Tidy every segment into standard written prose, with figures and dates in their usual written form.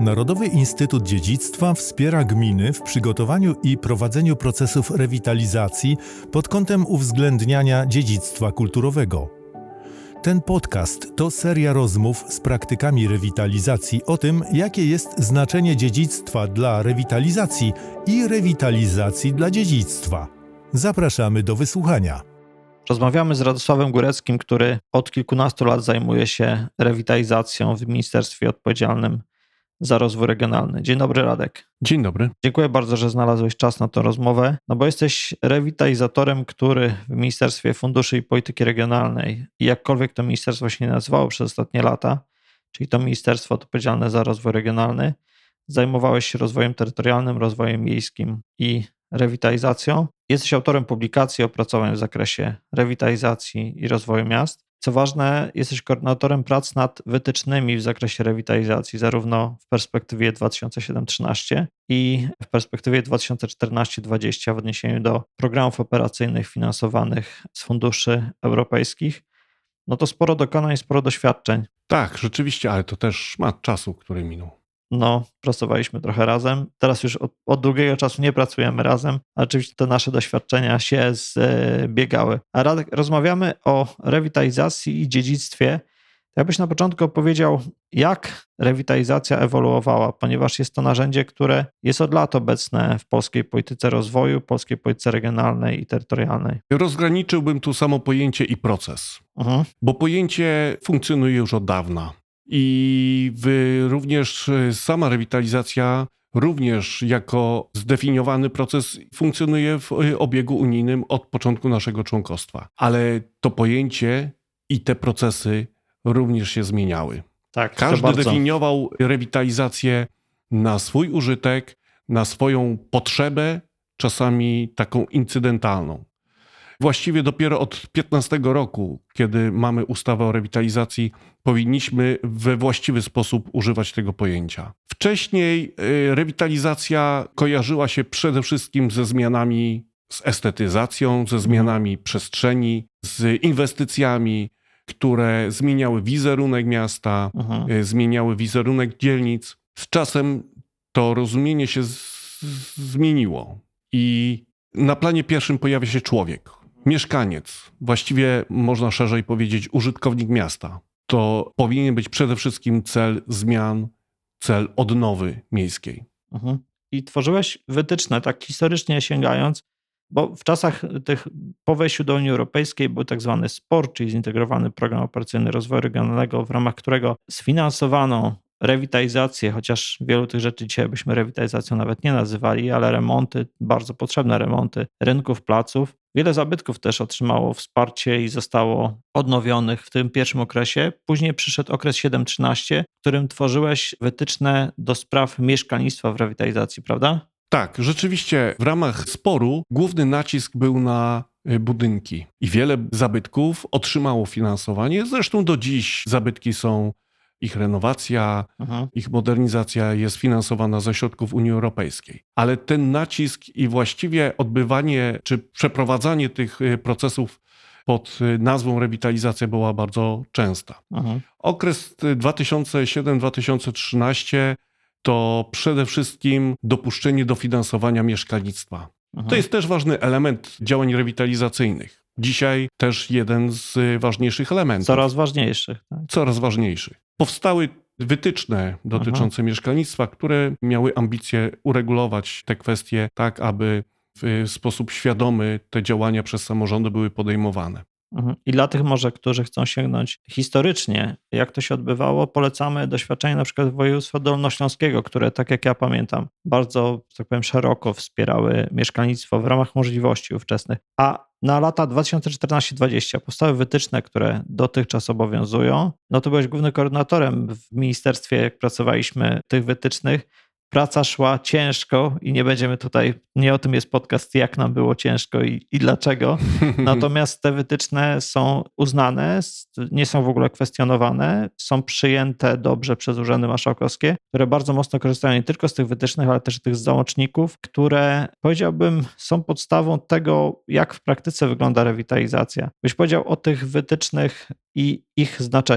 Narodowy Instytut Dziedzictwa wspiera gminy w przygotowaniu i prowadzeniu procesów rewitalizacji pod kątem uwzględniania dziedzictwa kulturowego. Ten podcast to seria rozmów z praktykami rewitalizacji o tym, jakie jest znaczenie dziedzictwa dla rewitalizacji i rewitalizacji dla dziedzictwa. Zapraszamy do wysłuchania. Rozmawiamy z Radosławem Góreckim, który od kilkunastu lat zajmuje się rewitalizacją w ministerstwie odpowiedzialnym za rozwój regionalny. Dzień dobry, Radek. Dzień dobry. Dziękuję bardzo, że znalazłeś czas na tę rozmowę, bo jesteś rewitalizatorem, który w Ministerstwie Funduszy i Polityki Regionalnej, i jakkolwiek to ministerstwo się nie nazywało przez ostatnie lata, czyli to ministerstwo odpowiedzialne za rozwój regionalny, zajmowałeś się rozwojem terytorialnym, rozwojem miejskim i rewitalizacją. Jesteś autorem publikacji, opracowań w zakresie rewitalizacji i rozwoju miast. Co ważne, jesteś koordynatorem prac nad wytycznymi w zakresie rewitalizacji, zarówno w perspektywie 2007-2013 i w perspektywie 2014-2020 w odniesieniu do programów operacyjnych finansowanych z funduszy europejskich. No to sporo dokonań, sporo doświadczeń. Tak, rzeczywiście, ale to też szmat czasu, który minął. No, pracowaliśmy trochę razem. Teraz już od długiego czasu nie pracujemy razem, a oczywiście te nasze doświadczenia się zbiegały. A Radek, rozmawiamy o rewitalizacji i dziedzictwie. Jakbyś na początku opowiedział, jak rewitalizacja ewoluowała, ponieważ jest to narzędzie, które jest od lat obecne w polskiej polityce rozwoju, polskiej polityce regionalnej i terytorialnej. Rozgraniczyłbym tu samo pojęcie i proces, bo pojęcie funkcjonuje już od dawna. I również sama rewitalizacja, również jako zdefiniowany proces, funkcjonuje w obiegu unijnym od początku naszego członkostwa. Ale to pojęcie i te procesy również się zmieniały. Tak, każdy definiował rewitalizację na swój użytek, na swoją potrzebę, czasami taką incydentalną. Właściwie dopiero od 15 roku, kiedy mamy ustawę o rewitalizacji, powinniśmy we właściwy sposób używać tego pojęcia. Wcześniej rewitalizacja kojarzyła się przede wszystkim ze zmianami, z estetyzacją, ze zmianami przestrzeni, z inwestycjami, które zmieniały wizerunek miasta, zmieniały wizerunek dzielnic. Z czasem to rozumienie się zmieniło i na planie pierwszym pojawia się człowiek. Mieszkaniec, właściwie można szerzej powiedzieć użytkownik miasta. To powinien być przede wszystkim cel zmian, cel odnowy miejskiej. I tworzyłeś wytyczne, tak historycznie sięgając, bo w czasach tych po wejściu do Unii Europejskiej był tak zwany SPOR, czyli Zintegrowany Program Operacyjny Rozwoju Regionalnego, w ramach którego sfinansowano rewitalizację, chociaż wielu tych rzeczy dzisiaj byśmy rewitalizacją nawet nie nazywali, ale remonty, bardzo potrzebne remonty rynków, placów. Wiele zabytków też otrzymało wsparcie i zostało odnowionych w tym pierwszym okresie. Później przyszedł okres 7-13, w którym tworzyłeś wytyczne do spraw mieszkalnictwa w rewitalizacji, prawda? Tak, rzeczywiście w ramach sporu główny nacisk był na budynki i wiele zabytków otrzymało finansowanie. Zresztą do dziś zabytki są, ich renowacja, ich modernizacja jest finansowana ze środków Unii Europejskiej. Ale ten nacisk i właściwie odbywanie czy przeprowadzanie tych procesów pod nazwą rewitalizacja była bardzo częsta. Okres 2007-2013 to przede wszystkim dopuszczenie dofinansowania mieszkalnictwa. To jest też ważny element działań rewitalizacyjnych. Dzisiaj też jeden z ważniejszych elementów. Coraz ważniejszych. Tak? Coraz ważniejszych. Powstały wytyczne dotyczące mieszkalnictwa, które miały ambicje uregulować te kwestie tak, aby w sposób świadomy te działania przez samorządy były podejmowane. I dla tych może, którzy chcą sięgnąć historycznie, jak to się odbywało, polecamy doświadczenie na przykład województwa dolnośląskiego, które, tak jak ja pamiętam, bardzo, tak powiem, szeroko wspierały mieszkalnictwo w ramach możliwości ówczesnych. A na lata 2014-2020 powstały wytyczne, które dotychczas obowiązują. No to byłeś głównym koordynatorem w ministerstwie, jak pracowaliśmy tych wytycznych. Praca szła ciężko i nie będziemy tutaj, nie o tym jest podcast, jak nam było ciężko i dlaczego. Natomiast te wytyczne są uznane, nie są w ogóle kwestionowane, są przyjęte dobrze przez urzędy marszałkowskie, które bardzo mocno korzystają nie tylko z tych wytycznych, ale też z tych załączników, które, powiedziałbym, są podstawą tego, jak w praktyce wygląda rewitalizacja. Byś powiedział o tych wytycznych i ich znaczeniu.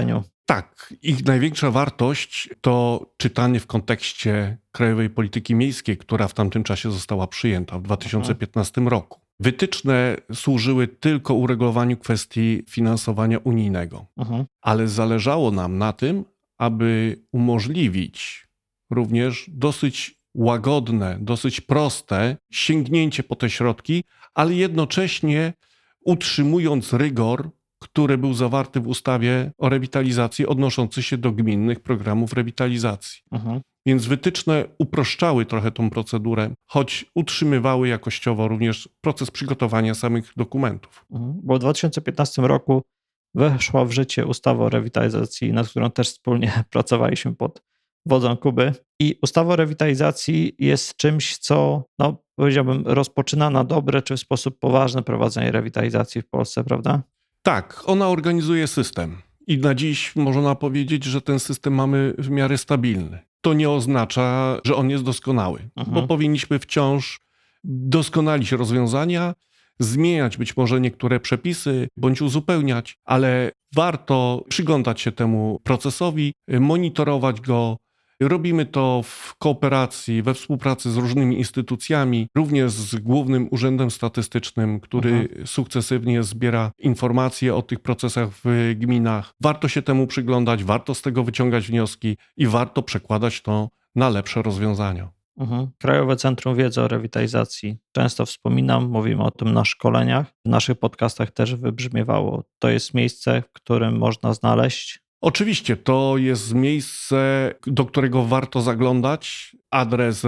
Tak, ich największa wartość to czytanie w kontekście krajowej polityki miejskiej, która w tamtym czasie została przyjęta w 2015 roku. Wytyczne służyły tylko uregulowaniu kwestii finansowania unijnego, ale zależało nam na tym, aby umożliwić również dosyć łagodne, dosyć proste sięgnięcie po te środki, ale jednocześnie utrzymując rygor, który był zawarty w ustawie o rewitalizacji odnoszący się do gminnych programów rewitalizacji. Więc wytyczne uproszczały trochę tą procedurę, choć utrzymywały jakościowo również proces przygotowania samych dokumentów. Bo w 2015 roku weszła w życie ustawa o rewitalizacji, nad którą też wspólnie pracowaliśmy pod wodzą Kuby. I ustawa o rewitalizacji jest czymś, co, powiedziałbym, rozpoczyna na dobre czy w sposób poważny prowadzenie rewitalizacji w Polsce, prawda? Tak, ona organizuje system i na dziś można powiedzieć, że ten system mamy w miarę stabilny. To nie oznacza, że on jest doskonały, bo powinniśmy wciąż doskonalić rozwiązania, zmieniać być może niektóre przepisy bądź uzupełniać, ale warto przyglądać się temu procesowi, monitorować go. Robimy to w kooperacji, we współpracy z różnymi instytucjami, również z Głównym Urzędem Statystycznym, który sukcesywnie zbiera informacje o tych procesach w gminach. Warto się temu przyglądać, warto z tego wyciągać wnioski i warto przekładać to na lepsze rozwiązania. Krajowe Centrum Wiedzy o Rewitalizacji. Często wspominam, mówimy o tym na szkoleniach, w naszych podcastach też wybrzmiewało. To jest miejsce, w którym można znaleźć. Oczywiście, to jest miejsce, do którego warto zaglądać. Adres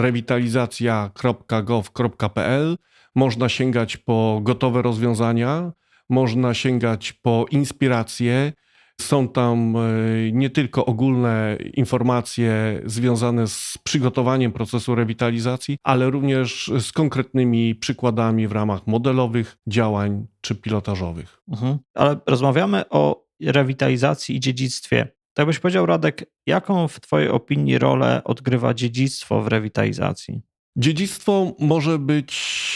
rewitalizacja.gov.pl. Można sięgać po gotowe rozwiązania, można sięgać po inspiracje. Są tam nie tylko ogólne informacje związane z przygotowaniem procesu rewitalizacji, ale również z konkretnymi przykładami w ramach modelowych działań czy pilotażowych. Ale rozmawiamy o rewitalizacji i dziedzictwie. Tak byś powiedział, Radek, jaką w twojej opinii rolę odgrywa dziedzictwo w rewitalizacji? Dziedzictwo może być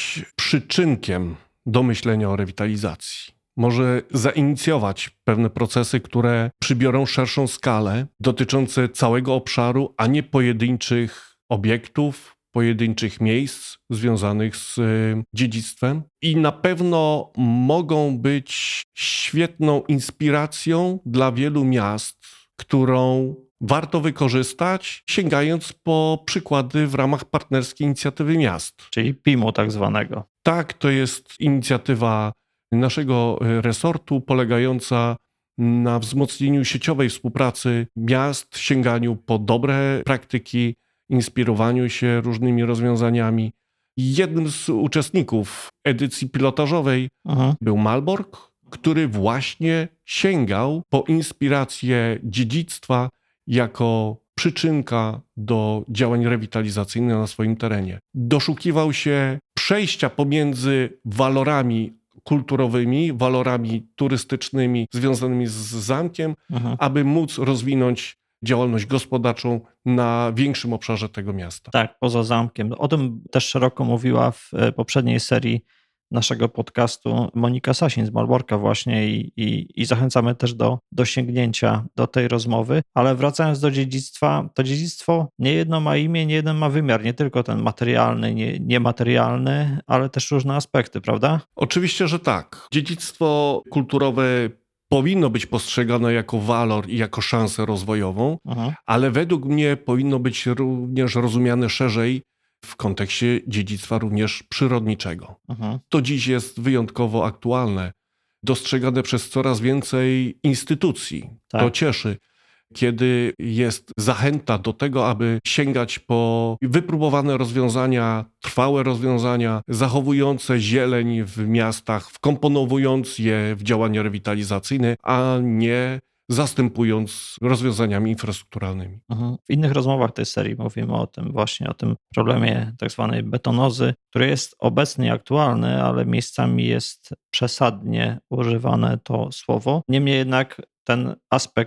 przyczynkiem do myślenia o rewitalizacji. Może zainicjować pewne procesy, które przybiorą szerszą skalę, dotyczące całego obszaru, a nie pojedynczych obiektów, pojedynczych miejsc związanych z dziedzictwem. I na pewno mogą być świetną inspiracją dla wielu miast, którą warto wykorzystać, sięgając po przykłady w ramach partnerskiej inicjatywy miast. Czyli PIM-u tak zwanego. Tak, to jest inicjatywa naszego resortu polegająca na wzmocnieniu sieciowej współpracy miast, sięganiu po dobre praktyki, inspirowaniu się różnymi rozwiązaniami. Jednym z uczestników edycji pilotażowej był Malbork, który właśnie sięgał po inspirację dziedzictwa jako przyczynka do działań rewitalizacyjnych na swoim terenie. Doszukiwał się przejścia pomiędzy walorami kulturowymi, walorami turystycznymi związanymi z zamkiem, aby móc rozwinąć działalność gospodarczą na większym obszarze tego miasta. Tak, poza zamkiem. O tym też szeroko mówiła w poprzedniej serii naszego podcastu Monika Sasin z Malborka właśnie i zachęcamy też do sięgnięcia do tej rozmowy. Ale wracając do dziedzictwa, to dziedzictwo nie jedno ma imię, nie jeden ma wymiar, nie tylko ten materialny, niematerialny, ale też różne aspekty, prawda? Oczywiście, że tak. Dziedzictwo kulturowe powinno być postrzegane jako walor i jako szansę rozwojową, ale według mnie powinno być również rozumiane szerzej w kontekście dziedzictwa również przyrodniczego. To dziś jest wyjątkowo aktualne, dostrzegane przez coraz więcej instytucji. Tak. To cieszy, kiedy jest zachęta do tego, aby sięgać po wypróbowane rozwiązania, trwałe rozwiązania, zachowujące zieleń w miastach, wkomponowując je w działania rewitalizacyjne, a nie zastępując rozwiązaniami infrastrukturalnymi. W innych rozmowach tej serii mówimy o tym właśnie, o tym problemie tak zwanej betonozy, który jest obecny i aktualny, ale miejscami jest przesadnie używane to słowo. Niemniej jednak ten aspekt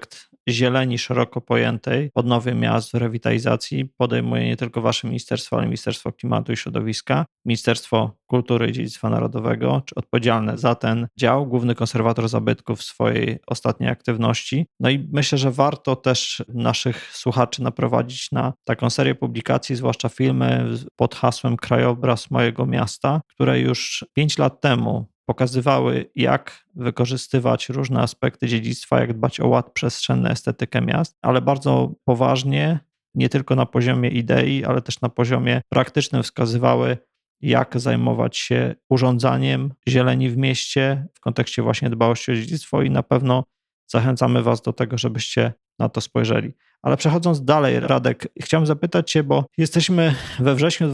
zieleni szeroko pojętej, odnowy miast, rewitalizacji podejmuje nie tylko wasze ministerstwo, ale Ministerstwo Klimatu i Środowiska, Ministerstwo Kultury i Dziedzictwa Narodowego, czy odpowiedzialne za ten dział, główny konserwator zabytków w swojej ostatniej aktywności. No i myślę, że warto też naszych słuchaczy naprowadzić na taką serię publikacji, zwłaszcza filmy pod hasłem Krajobraz mojego miasta, które już 5 lat temu pokazywały, jak wykorzystywać różne aspekty dziedzictwa, jak dbać o ład przestrzenny, estetykę miast, ale bardzo poważnie, nie tylko na poziomie idei, ale też na poziomie praktycznym wskazywały, jak zajmować się urządzaniem zieleni w mieście w kontekście właśnie dbałości o dziedzictwo i na pewno zachęcamy Was do tego, żebyście na to spojrzeli. Ale przechodząc dalej, Radek, chciałem zapytać Cię, bo jesteśmy we wrześniu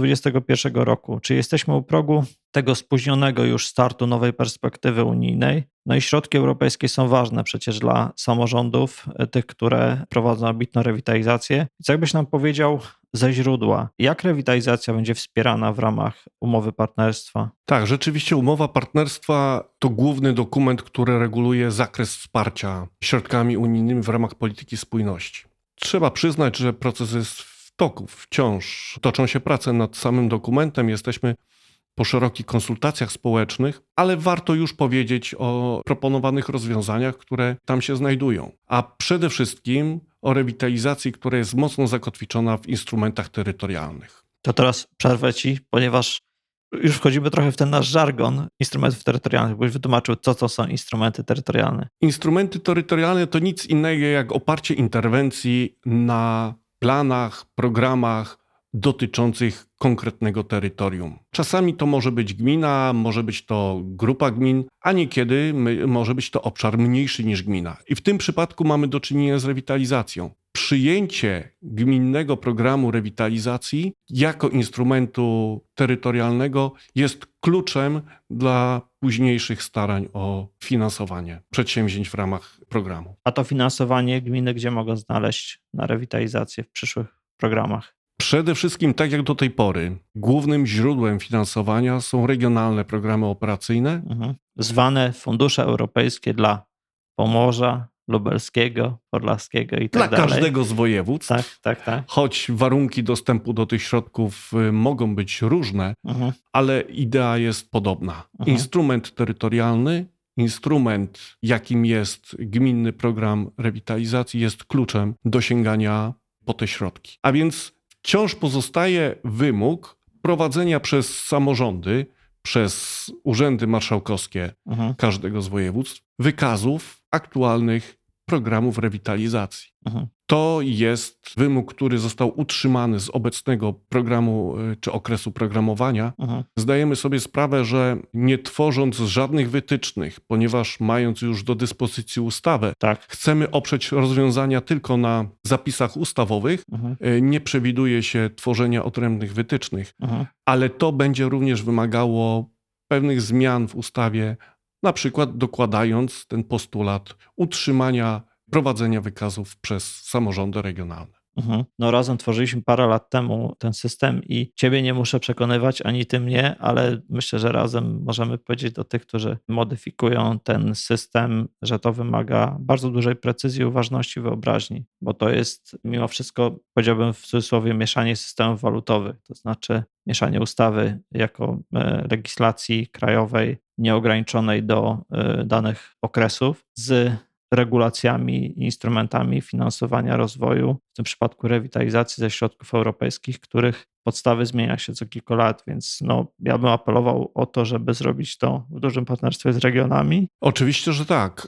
2021 roku. Czy jesteśmy u progu tego spóźnionego już startu nowej perspektywy unijnej? No i środki europejskie są ważne przecież dla samorządów, tych, które prowadzą ambitną rewitalizację. Więc jakbyś nam powiedział ze źródła, jak rewitalizacja będzie wspierana w ramach umowy partnerstwa? Tak, rzeczywiście umowa partnerstwa to główny dokument, który reguluje zakres wsparcia środkami unijnymi w ramach polityki spójności. Trzeba przyznać, że proces jest w toku, wciąż toczą się prace nad samym dokumentem, jesteśmy po szerokich konsultacjach społecznych, ale warto już powiedzieć o proponowanych rozwiązaniach, które tam się znajdują. A przede wszystkim o rewitalizacji, która jest mocno zakotwiczona w instrumentach terytorialnych. To teraz przerwę Ci, ponieważ już wchodzimy trochę w ten nasz żargon instrumentów terytorialnych, byś wytłumaczył, co to są instrumenty terytorialne. Instrumenty terytorialne to nic innego jak oparcie interwencji na planach, programach dotyczących konkretnego terytorium. Czasami to może być gmina, może być to grupa gmin, a niekiedy może być to obszar mniejszy niż gmina. I w tym przypadku mamy do czynienia z rewitalizacją. Przyjęcie gminnego programu rewitalizacji jako instrumentu terytorialnego jest kluczem dla późniejszych starań o finansowanie przedsięwzięć w ramach programu. A to finansowanie gminy gdzie mogą znaleźć na rewitalizację w przyszłych programach? Przede wszystkim, tak jak do tej pory, głównym źródłem finansowania są regionalne programy operacyjne. Zwane fundusze europejskie dla Pomorza, Lubelskiego, Podlaskiego i tak dalej. Dla każdego z województw. Tak. Choć warunki dostępu do tych środków mogą być różne, ale idea jest podobna. Instrument terytorialny, instrument, jakim jest gminny program rewitalizacji, jest kluczem do sięgania po te środki. A więc wciąż pozostaje wymóg prowadzenia przez samorządy, przez urzędy marszałkowskie każdego z województw, wykazów aktualnych programów rewitalizacji. To jest wymóg, który został utrzymany z obecnego programu czy okresu programowania. Zdajemy sobie sprawę, że nie tworząc żadnych wytycznych, ponieważ mając już do dyspozycji ustawę, chcemy oprzeć rozwiązania tylko na zapisach ustawowych. Nie przewiduje się tworzenia odrębnych wytycznych, ale to będzie również wymagało pewnych zmian w ustawie, na przykład dokładając ten postulat utrzymania prowadzenia wykazów przez samorządy regionalne. No razem tworzyliśmy parę lat temu ten system i Ciebie nie muszę przekonywać, ani Ty mnie, ale myślę, że razem możemy powiedzieć do tych, którzy modyfikują ten system, że to wymaga bardzo dużej precyzji, uważności, wyobraźni, bo to jest mimo wszystko, powiedziałbym w cudzysłowie, mieszanie systemów walutowych, to znaczy mieszanie ustawy jako legislacji krajowej nieograniczonej do danych okresów z regulacjami i instrumentami finansowania rozwoju, w tym przypadku rewitalizacji ze środków europejskich, których podstawy zmienia się co kilka lat, więc ja bym apelował o to, żeby zrobić to w dużym partnerstwie z regionami. Oczywiście, że tak.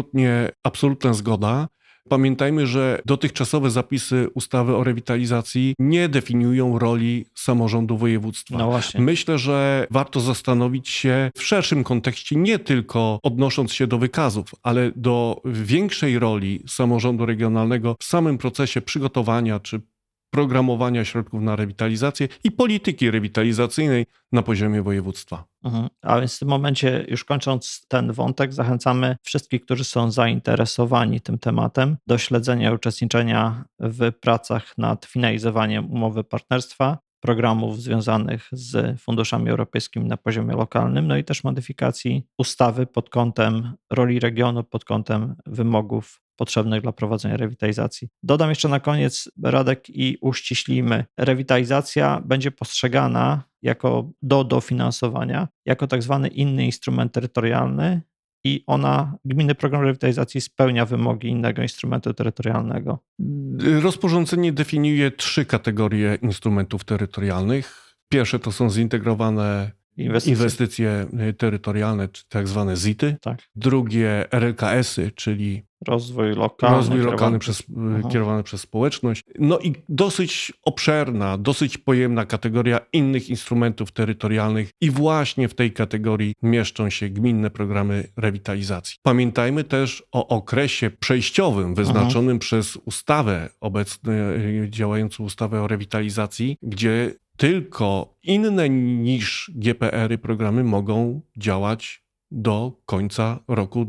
Absolutna zgoda. Pamiętajmy, że dotychczasowe zapisy ustawy o rewitalizacji nie definiują roli samorządu województwa. No właśnie. Myślę, że warto zastanowić się w szerszym kontekście, nie tylko odnosząc się do wykazów, ale do większej roli samorządu regionalnego w samym procesie przygotowania czy programowania środków na rewitalizację i polityki rewitalizacyjnej na poziomie województwa. A więc w tym momencie, już kończąc ten wątek, zachęcamy wszystkich, którzy są zainteresowani tym tematem, do śledzenia i uczestniczenia w pracach nad finalizowaniem umowy partnerstwa, programów związanych z funduszami europejskimi na poziomie lokalnym, no i też modyfikacji ustawy pod kątem roli regionu, pod kątem wymogów potrzebnych dla prowadzenia rewitalizacji. Dodam jeszcze na koniec, Radek, i uściślimy. Rewitalizacja będzie postrzegana jako do dofinansowania, jako tak zwany inny instrument terytorialny i gminny program rewitalizacji spełnia wymogi innego instrumentu terytorialnego. Rozporządzenie definiuje 3 kategorie instrumentów terytorialnych. Pierwsze to są zintegrowane inwestycje terytorialne, czy tak zwane ZIT-y. Tak. Drugie RLKS-y, czyli Rozwój lokalny kierowany przez społeczność. No i dosyć obszerna, dosyć pojemna kategoria innych instrumentów terytorialnych i właśnie w tej kategorii mieszczą się gminne programy rewitalizacji. Pamiętajmy też o okresie przejściowym wyznaczonym przez ustawę, obecnie działającą ustawę o rewitalizacji, gdzie tylko inne niż GPR-y programy mogą działać do końca roku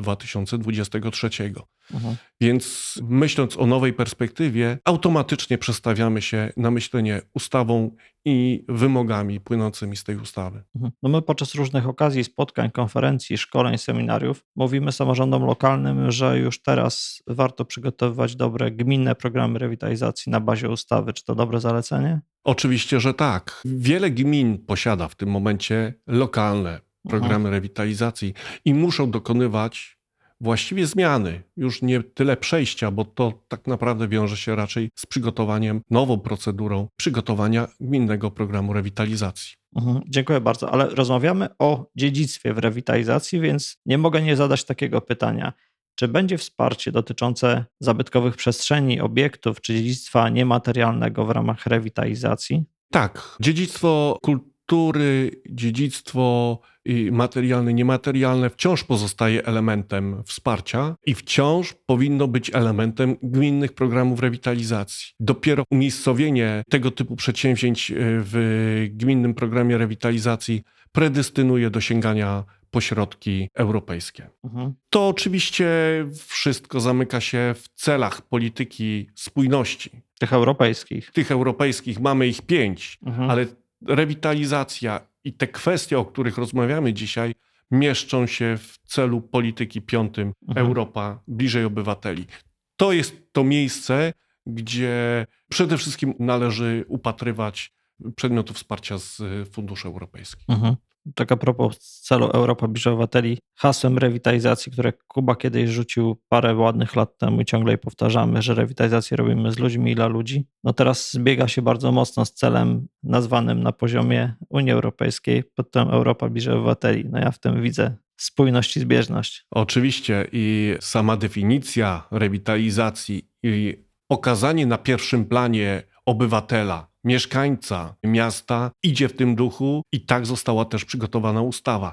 2023. Więc myśląc o nowej perspektywie, automatycznie przestawiamy się na myślenie ustawą i wymogami płynącymi z tej ustawy. No my podczas różnych okazji, spotkań, konferencji, szkoleń, seminariów mówimy samorządom lokalnym, że już teraz warto przygotowywać dobre gminne programy rewitalizacji na bazie ustawy. Czy to dobre zalecenie? Oczywiście, że tak. Wiele gmin posiada w tym momencie lokalne programy rewitalizacji i muszą dokonywać właściwie zmiany, już nie tyle przejścia, bo to tak naprawdę wiąże się raczej z przygotowaniem, nową procedurą przygotowania gminnego programu rewitalizacji. Dziękuję bardzo, ale rozmawiamy o dziedzictwie w rewitalizacji, więc nie mogę nie zadać takiego pytania. Czy będzie wsparcie dotyczące zabytkowych przestrzeni, obiektów czy dziedzictwa niematerialnego w ramach rewitalizacji? Tak, dziedzictwo kultury, dziedzictwo materialne, niematerialne wciąż pozostaje elementem wsparcia i wciąż powinno być elementem gminnych programów rewitalizacji. Dopiero umiejscowienie tego typu przedsięwzięć w gminnym programie rewitalizacji predestynuje do sięgania po środki europejskie. To oczywiście wszystko zamyka się w celach polityki spójności. Tych europejskich. Mamy ich 5, ale rewitalizacja i te kwestie, o których rozmawiamy dzisiaj, mieszczą się w celu polityki 5 Europa bliżej obywateli. To jest to miejsce, gdzie przede wszystkim należy upatrywać przedmiotów wsparcia z funduszy europejskich. Tak a propos celu Europa bliżej obywateli, hasłem rewitalizacji, które Kuba kiedyś rzucił parę ładnych lat temu i ciągle powtarzamy, że rewitalizację robimy z ludźmi i dla ludzi. No teraz zbiega się bardzo mocno z celem nazwanym na poziomie Unii Europejskiej pod tym Europa bliżej obywateli. No ja w tym widzę spójność i zbieżność. Oczywiście i sama definicja rewitalizacji i pokazanie na pierwszym planie obywatela, mieszkańca miasta idzie w tym duchu i tak została też przygotowana ustawa.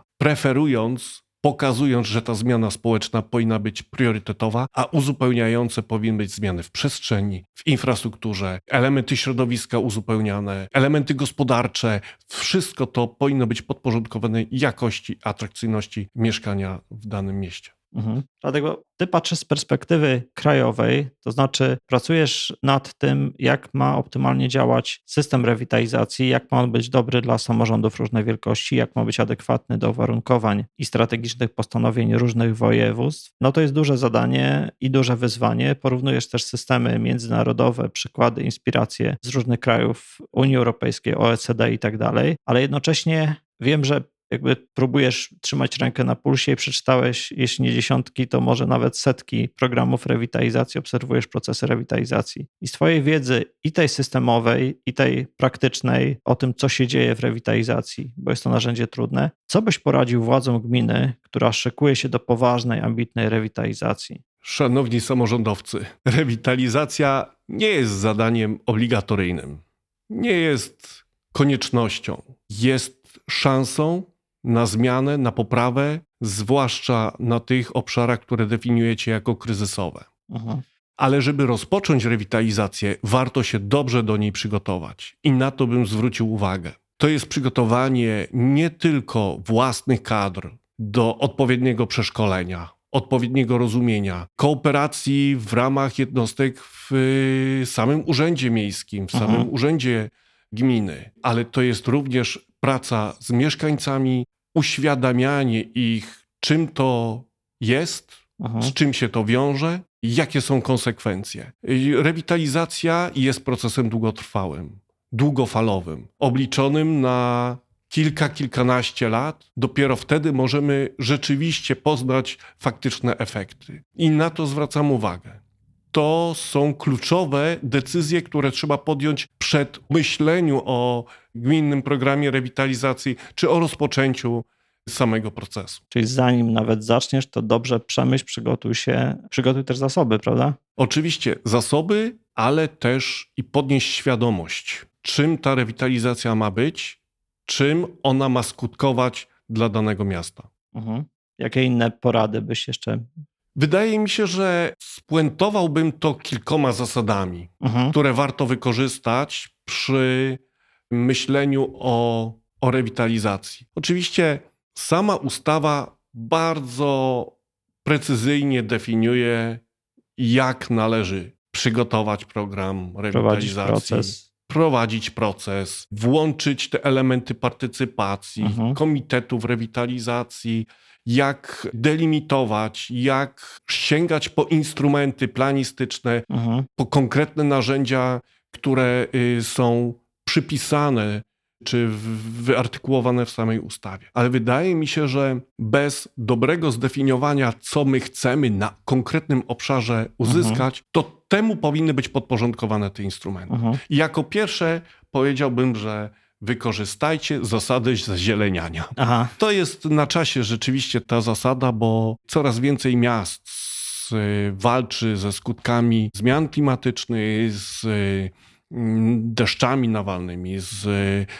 Pokazując, że ta zmiana społeczna powinna być priorytetowa, a uzupełniające powinny być zmiany w przestrzeni, w infrastrukturze, elementy środowiska uzupełniane, elementy gospodarcze. Wszystko to powinno być podporządkowane jakości, atrakcyjności mieszkania w danym mieście. Dlatego ty patrzysz z perspektywy krajowej, to znaczy pracujesz nad tym, jak ma optymalnie działać system rewitalizacji, jak ma on być dobry dla samorządów różnej wielkości, jak ma być adekwatny do uwarunkowań i strategicznych postanowień różnych województw. No to jest duże zadanie i duże wyzwanie. Porównujesz też systemy międzynarodowe, przykłady, inspiracje z różnych krajów Unii Europejskiej, OECD i tak dalej, ale jednocześnie wiem, że jakby próbujesz trzymać rękę na pulsie i przeczytałeś, jeśli nie dziesiątki, to może nawet setki programów rewitalizacji, obserwujesz procesy rewitalizacji. I z twojej wiedzy i tej systemowej, i tej praktycznej o tym, co się dzieje w rewitalizacji, bo jest to narzędzie trudne, co byś poradził władzom gminy, która szykuje się do poważnej, ambitnej rewitalizacji? Szanowni samorządowcy, rewitalizacja nie jest zadaniem obligatoryjnym. Nie jest koniecznością. Jest szansą na zmianę, na poprawę, zwłaszcza na tych obszarach, które definiujecie jako kryzysowe. Ale żeby rozpocząć rewitalizację, warto się dobrze do niej przygotować. I na to bym zwrócił uwagę. To jest przygotowanie nie tylko własnych kadr do odpowiedniego przeszkolenia, odpowiedniego rozumienia, kooperacji w ramach jednostek w samym urzędzie miejskim, w samym urzędzie gminy, ale to jest również praca z mieszkańcami, uświadamianie ich, czym to jest, z czym się to wiąże Jakie są konsekwencje? Rewitalizacja jest procesem długotrwałym, długofalowym, obliczonym na kilkanaście lat. Dopiero wtedy możemy rzeczywiście poznać faktyczne efekty. I na to zwracam uwagę. To są kluczowe decyzje, które trzeba podjąć przed myśleniu o gminnym programie rewitalizacji czy o rozpoczęciu samego procesu. Czyli zanim nawet zaczniesz, to dobrze przemyśl, przygotuj też zasoby, prawda? Oczywiście zasoby, ale też i podnieść świadomość, czym ta rewitalizacja ma być, czym ona ma skutkować dla danego miasta. Jakie inne porady byś jeszcze... Wydaje mi się, że spuentowałbym to kilkoma zasadami, które warto wykorzystać przy myśleniu o rewitalizacji. Oczywiście sama ustawa bardzo precyzyjnie definiuje, jak należy przygotować program rewitalizacji, prowadzić proces, włączyć te elementy partycypacji, komitetów rewitalizacji, jak delimitować, jak sięgać po instrumenty planistyczne, po konkretne narzędzia, które są przypisane czy wyartykułowane w samej ustawie. Ale wydaje mi się, że bez dobrego zdefiniowania, co my chcemy na konkretnym obszarze uzyskać, to temu powinny być podporządkowane te instrumenty. I jako pierwsze powiedziałbym, że wykorzystajcie zasady zazieleniania. To jest na czasie rzeczywiście ta zasada, bo coraz więcej miast walczy ze skutkami zmian klimatycznych, z deszczami nawalnymi, z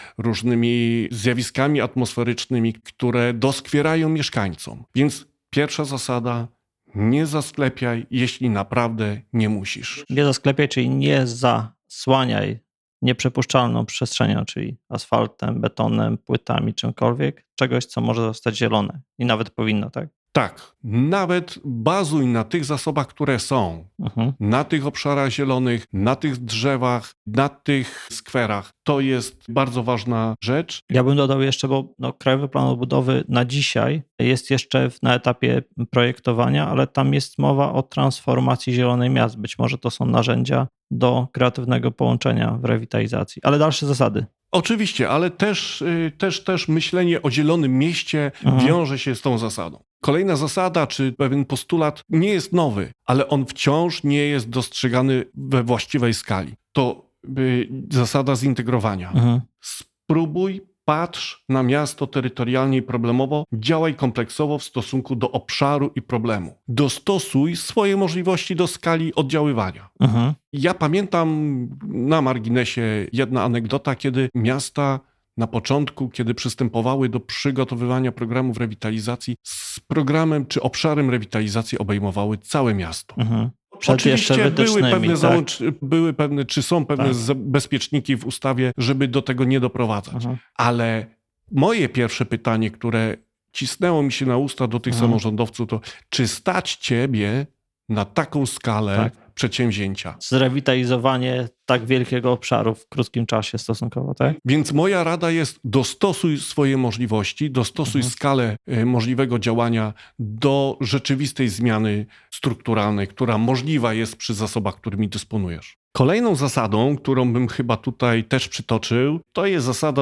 różnymi zjawiskami atmosferycznymi, które doskwierają mieszkańcom. Więc pierwsza zasada: nie zasklepiaj, jeśli naprawdę nie musisz. Nie zasklepiaj, czyli nie zasłaniaj nieprzepuszczalną przestrzenią, czyli asfaltem, betonem, płytami, czymkolwiek, czegoś, co może zostać zielone i nawet powinno, tak? Tak, nawet bazuj na tych zasobach, które są, na tych obszarach zielonych, na tych drzewach, na tych skwerach. To jest bardzo ważna rzecz. Ja bym dodał jeszcze, bo Krajowy Plan Odbudowy na dzisiaj jest jeszcze na etapie projektowania, ale tam jest mowa o transformacji zielonej miast. Być może to są narzędzia do kreatywnego połączenia w rewitalizacji. Ale dalsze zasady. Oczywiście, ale też myślenie o zielonym mieście wiąże się z tą zasadą. Kolejna zasada, czy pewien postulat nie jest nowy, ale on wciąż nie jest dostrzegany we właściwej skali. To zasada zintegrowania. Spróbuj, patrz na miasto terytorialnie i problemowo, działaj kompleksowo w stosunku do obszaru i problemu. Dostosuj swoje możliwości do skali oddziaływania. Ja pamiętam na marginesie jedna anegdota, kiedy miasta na początku, kiedy przystępowały do przygotowywania programów rewitalizacji, z programem czy obszarem rewitalizacji obejmowały całe miasto. Oczywiście były pewne, czy są pewne bezpieczniki w ustawie, żeby do tego nie doprowadzać. Ale moje pierwsze pytanie, które cisnęło mi się na usta do tych samorządowców, to czy stać ciebie na taką skalę przedsięwzięcia? Zrewitalizowanie tak wielkiego obszaru w krótkim czasie stosunkowo, tak? Więc moja rada jest: dostosuj swoje możliwości, dostosuj skalę możliwego działania do rzeczywistej zmiany strukturalnej, która możliwa jest przy zasobach, którymi dysponujesz. Kolejną zasadą, którą bym chyba tutaj też przytoczył, to jest zasada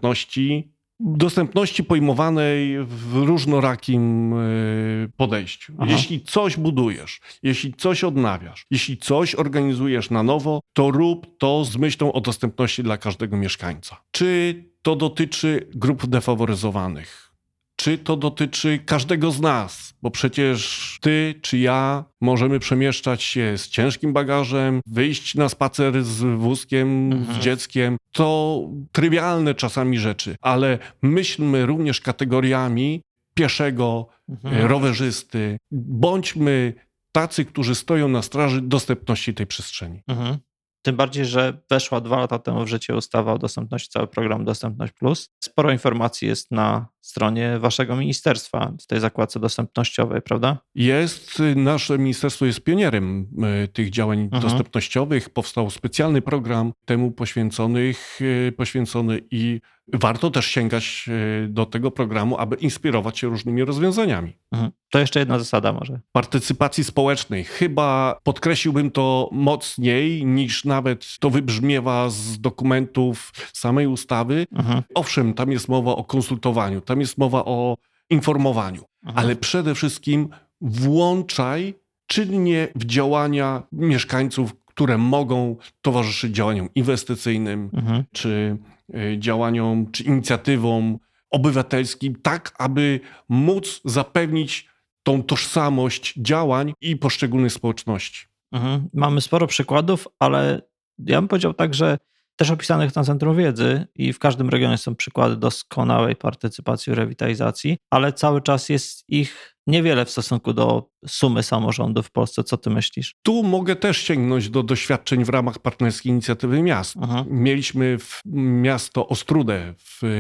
dostępności pojmowanej w różnorakim podejściu. Jeśli coś budujesz, jeśli coś odnawiasz, jeśli coś organizujesz na nowo, to rób to z myślą o dostępności dla każdego mieszkańca. Czy to dotyczy grup defaworyzowanych? Czy to dotyczy każdego z nas? Bo przecież ty czy ja możemy przemieszczać się z ciężkim bagażem, wyjść na spacer z wózkiem, z dzieckiem. To trywialne czasami rzeczy, ale myślmy również kategoriami pieszego, rowerzysty. Bądźmy tacy, którzy stoją na straży dostępności tej przestrzeni. Tym bardziej, że weszła 2 lata temu w życie ustawa o dostępności, cały program Dostępność Plus. Sporo informacji jest na stronie waszego ministerstwa, w tej zakładce dostępnościowej, prawda? Nasze ministerstwo jest pionierem tych działań dostępnościowych. Powstał specjalny program temu poświęcony i warto też sięgać do tego programu, aby inspirować się różnymi rozwiązaniami. To jeszcze jedna zasada może. Partycypacji społecznej. Chyba podkreśliłbym to mocniej niż nawet to wybrzmiewa z dokumentów samej ustawy. Owszem, tam jest mowa o konsultowaniu, tam jest mowa o informowaniu, ale przede wszystkim włączaj czynnie w działania mieszkańców, które mogą towarzyszyć działaniom inwestycyjnym, czy działaniom, czy inicjatywom obywatelskim, tak aby móc zapewnić tą tożsamość działań i poszczególnych społeczności. Mamy sporo przykładów, ale ja bym powiedział tak, że też opisanych na Centrum Wiedzy i w każdym regionie są przykłady doskonałej partycypacji w rewitalizacji, ale cały czas jest ich niewiele w stosunku do sumy samorządów w Polsce. Co ty myślisz? Tu mogę też sięgnąć do doświadczeń w ramach partnerskiej inicjatywy miast. Mieliśmy miasto Ostródę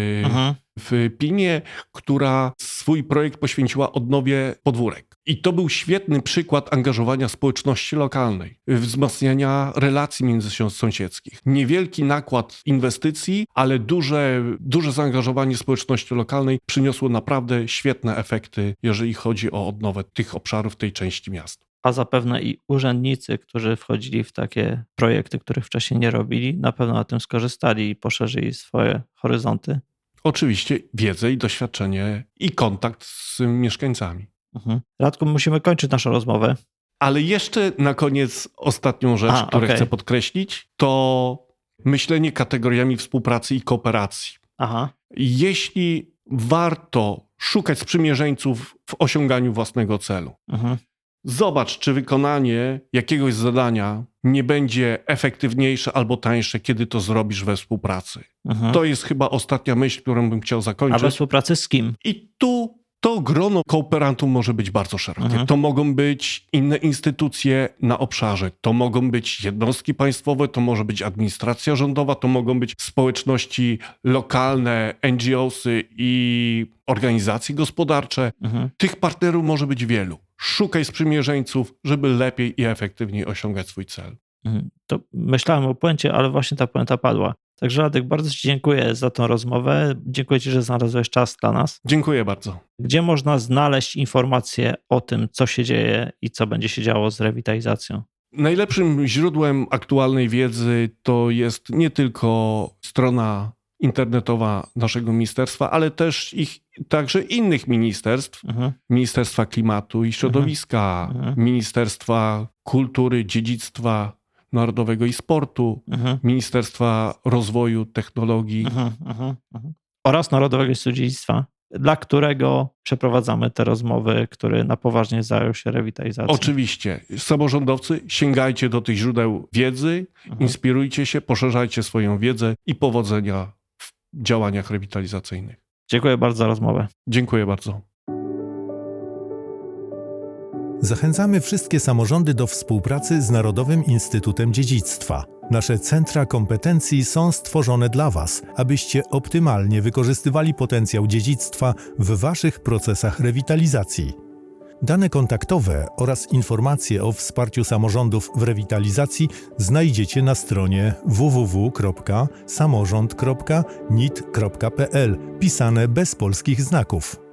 w Pilnie, która swój projekt poświęciła odnowie podwórek. I to był świetny przykład angażowania społeczności lokalnej, wzmacniania relacji międzysąsiedzkich. Niewielki nakład inwestycji, ale duże zaangażowanie społeczności lokalnej przyniosło naprawdę świetne efekty, jeżeli chodzi o odnowę tych obszarów, tej części miasta. A zapewne i urzędnicy, którzy wchodzili w takie projekty, których wcześniej nie robili, na pewno na tym skorzystali i poszerzyli swoje horyzonty. Oczywiście wiedzę i doświadczenie i kontakt z mieszkańcami. Radku, musimy kończyć naszą rozmowę. Ale jeszcze na koniec ostatnią rzecz, którą chcę podkreślić, to myślenie kategoriami współpracy i kooperacji. Jeśli warto szukać sprzymierzeńców w osiąganiu własnego celu, zobacz, czy wykonanie jakiegoś zadania nie będzie efektywniejsze albo tańsze, kiedy to zrobisz we współpracy. To jest chyba ostatnia myśl, którą bym chciał zakończyć. A we współpracy z kim? I tu to grono kooperantów może być bardzo szerokie. To mogą być inne instytucje na obszarze, to mogą być jednostki państwowe, to może być administracja rządowa, to mogą być społeczności lokalne, NGO-sy i organizacje gospodarcze. Tych partnerów może być wielu. Szukaj sprzymierzeńców, żeby lepiej i efektywniej osiągać swój cel. To myślałem o puencie, ale właśnie ta puenta padła. Także Radek, bardzo ci dziękuję za tę rozmowę. Dziękuję ci, że znalazłeś czas dla nas. Dziękuję bardzo. Gdzie można znaleźć informacje o tym, co się dzieje i co będzie się działo z rewitalizacją? Najlepszym źródłem aktualnej wiedzy to jest nie tylko strona internetowa naszego ministerstwa, ale też także innych ministerstw. Ministerstwa Klimatu i Środowiska, Ministerstwa Kultury, Dziedzictwa Narodowego i Sportu, Ministerstwa Rozwoju, Technologii. Oraz Narodowego Instytutu Dziedzictwa, dla którego przeprowadzamy te rozmowy, który na poważnie zajął się rewitalizacją. Oczywiście. Samorządowcy, sięgajcie do tych źródeł wiedzy, inspirujcie się, poszerzajcie swoją wiedzę i powodzenia w działaniach rewitalizacyjnych. Dziękuję bardzo za rozmowę. Dziękuję bardzo. Zachęcamy wszystkie samorządy do współpracy z Narodowym Instytutem Dziedzictwa. Nasze centra kompetencji są stworzone dla Was, abyście optymalnie wykorzystywali potencjał dziedzictwa w Waszych procesach rewitalizacji. Dane kontaktowe oraz informacje o wsparciu samorządów w rewitalizacji znajdziecie na stronie www.samorząd.nit.pl, pisane bez polskich znaków.